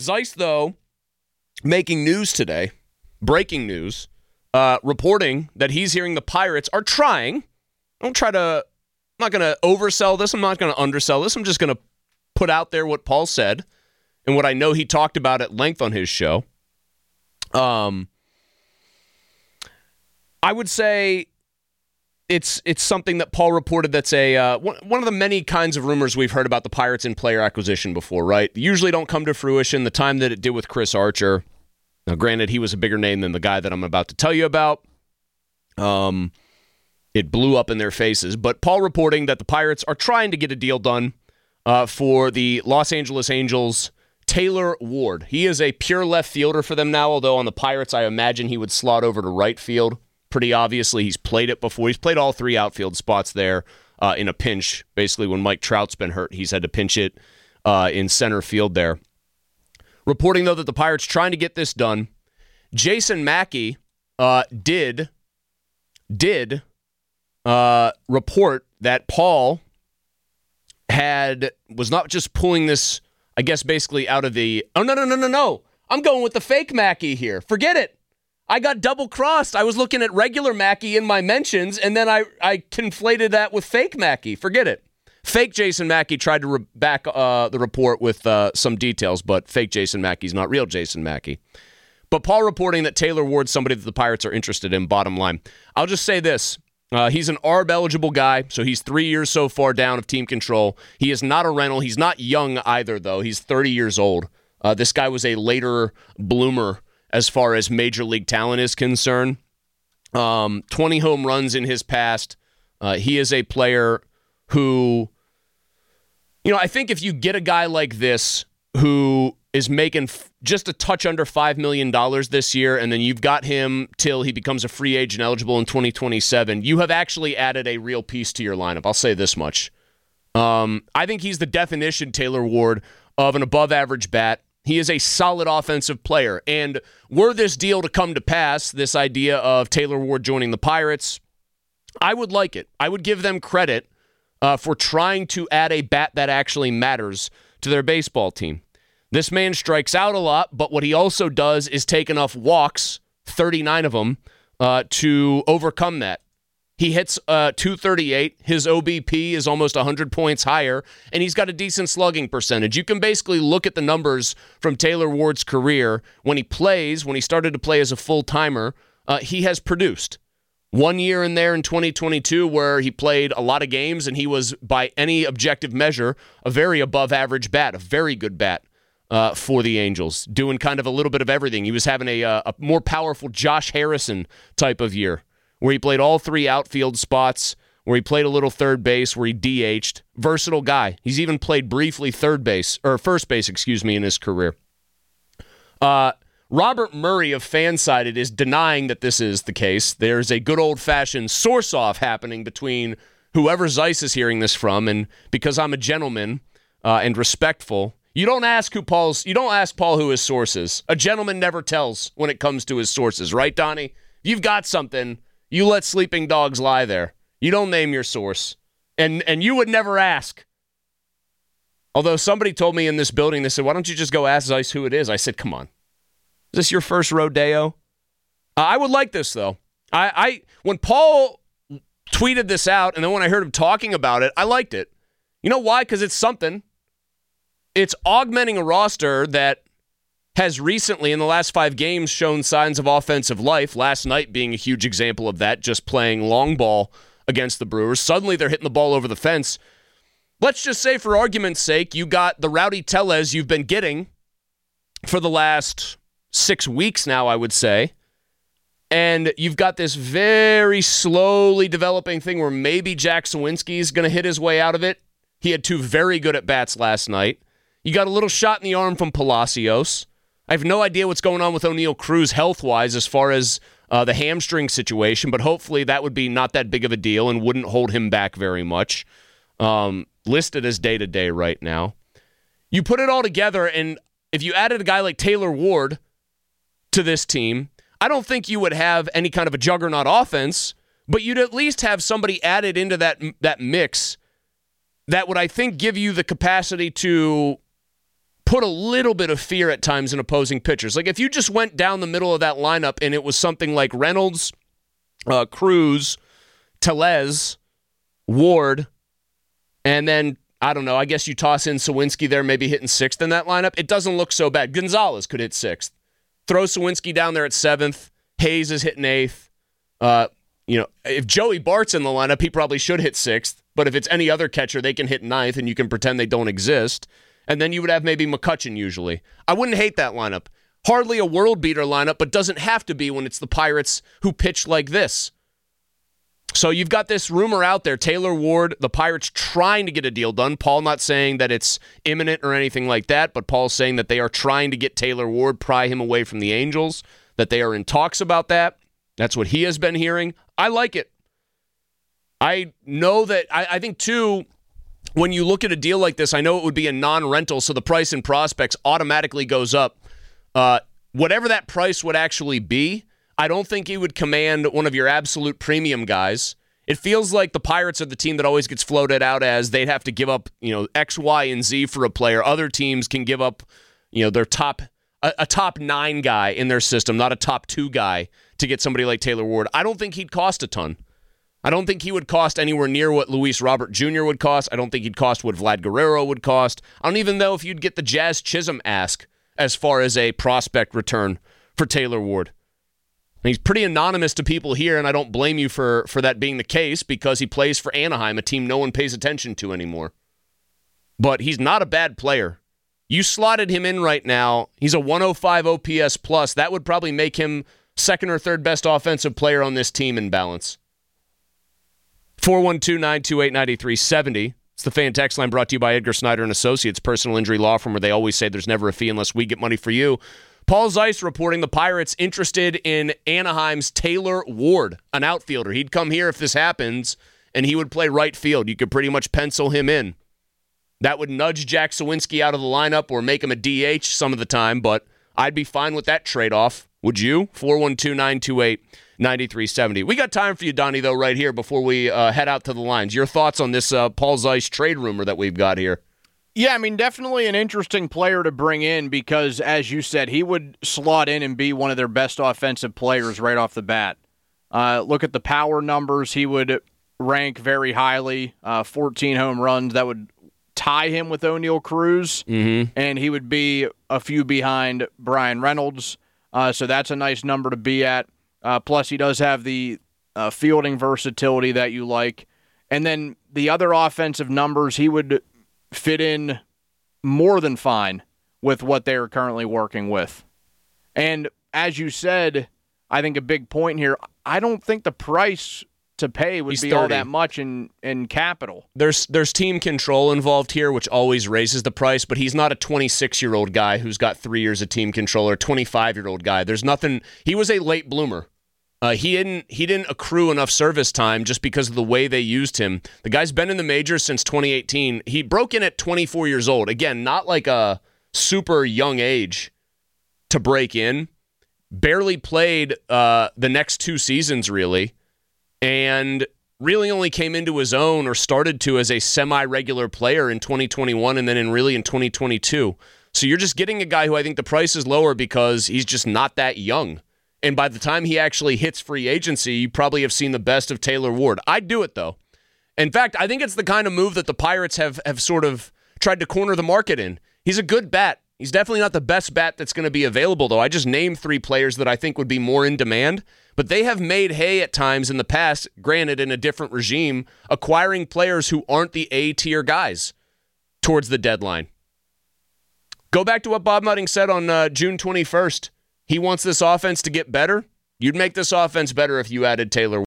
Zeiss, though, making news today, breaking news, reporting that he's hearing the Pirates are trying. I'm not going to oversell this. I'm not going to undersell this. I'm just going to put out there what Paul said and what I know he talked about at length on his show. I would say it's something that Paul reported that's one of the many kinds of rumors we've heard about the Pirates in player acquisition before, right? They usually don't come to fruition. The time that it did with Chris Archer, now granted, he was a bigger name than the guy that I'm about to tell you about. It blew up in their faces. But Paul reporting that the Pirates are trying to get a deal done for the Los Angeles Angels' Taylor Ward. He is a pure left fielder for them now, although on the Pirates, I imagine he would slot over to right field. Pretty obviously, he's played it before. He's played all three outfield spots there in a pinch. Basically, when Mike Trout's been hurt, he's had to pinch it in center field there. Reporting, though, that the Pirates trying to get this done. Jason Mackey did report that Paul was not just pulling this, I guess, basically out of the, no. I'm going with the fake Mackey here. Forget it. I got double-crossed. I was looking at regular Mackey in my mentions, and then I conflated that with fake Mackey. Forget it. Fake Jason Mackey tried to back the report with some details, but fake Jason Mackey's not real Jason Mackey. But Paul reporting that Taylor Ward's somebody that the Pirates are interested in, bottom line. I'll just say this. He's an ARB-eligible guy, so he's 3 years so far down of team control. He is not a rental. He's not young either, though. He's 30 years old. This guy was a later bloomer as far as major league talent is concerned. 20 home runs in his past. He is a player who, I think if you get a guy like this who is making just a touch under $5 million this year, and then you've got him till he becomes a free agent eligible in 2027, you have actually added a real piece to your lineup. I'll say this much. I think he's the definition, Taylor Ward, of an above-average bat. He is a solid offensive player. And were this deal to come to pass, this idea of Taylor Ward joining the Pirates, I would like it. I would give them credit for trying to add a bat that actually matters to their baseball team. This man strikes out a lot, but what he also does is take enough walks, 39 of them, to overcome that. He hits 238. His OBP is almost 100 points higher, and he's got a decent slugging percentage. You can basically look at the numbers from Taylor Ward's career. When he started to play as a full-timer, he has produced. 1 year in there in 2022 where he played a lot of games, and he was, by any objective measure, a very above-average bat, a very good bat for the Angels, doing kind of a little bit of everything. He was having a more powerful Josh Harrison type of year, where he played all three outfield spots, where he played a little third base, where he DH'd. Versatile guy. He's even played briefly first base, in his career. Robert Murray of Fansided is denying that this is the case. There's a good old-fashioned source-off happening between whoever Zeiss is hearing this from, and because I'm a gentleman and respectful, you don't ask Paul who his source is. A gentleman never tells when it comes to his sources, right, Donnie? If you've got something, you let sleeping dogs lie there. You don't name your source. And you would never ask. Although somebody told me in this building, they said, why don't you just go ask Zeiss who it is? I said, come on. Is this your first rodeo? I would like this, though. When Paul tweeted this out, and then when I heard him talking about it, I liked it. You know why? Because it's something. It's augmenting a roster that has recently, in the last 5 games, shown signs of offensive life. Last night being a huge example of that, just playing long ball against the Brewers. Suddenly they're hitting the ball over the fence. Let's just say, for argument's sake, you got the Rowdy Tellez you've been getting for the last 6 weeks now, I would say. And you've got this very slowly developing thing where maybe Jack Sawinski is going to hit his way out of it. He had 2 very good at-bats last night. You got a little shot in the arm from Palacios. I have no idea what's going on with O'Neal Cruz health-wise as far as the hamstring situation, but hopefully that would be not that big of a deal and wouldn't hold him back very much. Listed as day-to-day right now. You put it all together, and if you added a guy like Taylor Ward to this team, I don't think you would have any kind of a juggernaut offense, but you'd at least have somebody added into that mix that would, I think, give you the capacity to put a little bit of fear at times in opposing pitchers. Like if you just went down the middle of that lineup and it was something like Reynolds, Cruz, Tellez, Ward, and then, I don't know, I guess you toss in Sawinski there, maybe hitting 6th in that lineup. It doesn't look so bad. Gonzalez could hit 6th. Throw Sawinski down there at 7th. Hayes is hitting 8th. If Joey Bart's in the lineup, he probably should hit 6th. But if it's any other catcher, they can hit 9th, and you can pretend they don't exist. And then you would have maybe McCutchen usually. I wouldn't hate that lineup. Hardly a world-beater lineup, but doesn't have to be when it's the Pirates who pitch like this. So you've got this rumor out there, Taylor Ward, the Pirates trying to get a deal done. Paul not saying that it's imminent or anything like that, but Paul's saying that they are trying to get Taylor Ward, pry him away from the Angels, that they are in talks about that. That's what he has been hearing. I like it. I know that, I think too, when you look at a deal like this, I know it would be a non-rental, so the price in prospects automatically goes up. Whatever that price would actually be, I don't think he would command one of your absolute premium guys. It feels like the Pirates are the team that always gets floated out as they'd have to give up, X, Y, and Z for a player. Other teams can give up, their top 9 guy in their system, not a top 2 guy, to get somebody like Taylor Ward. I don't think he'd cost a ton. I don't think he would cost anywhere near what Luis Robert Jr. would cost. I don't think he'd cost what Vlad Guerrero would cost. I don't even know if you'd get the Jazz Chisholm ask as far as a prospect return for Taylor Ward. He's pretty anonymous to people here, and I don't blame you for that being the case because he plays for Anaheim, a team no one pays attention to anymore. But he's not a bad player. You slotted him in right now. He's a 105 OPS plus. That would probably make him second or third best offensive player on this team in balance. 412-928-9370. It's the Fan Text Line brought to you by Edgar Snyder and Associates, personal injury law firm where they always say there's never a fee unless we get money for you. Paul Zeiss reporting the Pirates interested in Anaheim's Taylor Ward, an outfielder. He'd come here if this happens, and he would play right field. You could pretty much pencil him in. That would nudge Jack Sawinski out of the lineup or make him a DH some of the time, but I'd be fine with that trade-off. Would you? 412-928-9370. We got time for you, Donnie, though, right here before we head out to the lines. Your thoughts on this Paul Zeiss trade rumor that we've got here? Yeah, I mean, definitely an interesting player to bring in because, as you said, he would slot in and be one of their best offensive players right off the bat. Look at the power numbers. He would rank very highly, 14 home runs. That would tie him with O'Neal Cruz, and he would be a few behind Brian Reynolds. So that's a nice number to be at. Plus, he does have the fielding versatility that you like. And then the other offensive numbers, he would fit in more than fine with what they're currently working with. And as you said, I think a big point here, I don't think the price to pay would be 30. All that much in capital. There's team control involved here, which always raises the price, but he's not a 26-year-old guy who's got 3 years of team control or a 25-year-old guy. There's nothing. He was a late bloomer. He didn't accrue enough service time just because of the way they used him. The guy's been in the majors since 2018. He broke in at 24 years old. Again, not like a super young age to break in. Barely played the next 2 seasons, really. And really only came into his own or started to as a semi-regular player in 2021 and then in 2022. So you're just getting a guy who I think the price is lower because he's just not that young. And by the time he actually hits free agency, you probably have seen the best of Taylor Ward. I'd do it, though. In fact, I think it's the kind of move that the Pirates have sort of tried to corner the market in. He's a good bat. He's definitely not the best bat that's going to be available, though. I just named 3 players that I think would be more in demand. But they have made hay at times in the past, granted in a different regime, acquiring players who aren't the A-tier guys towards the deadline. Go back to what Bob Nutting said on June 21st. He wants this offense to get better. You'd make this offense better if you added Taylor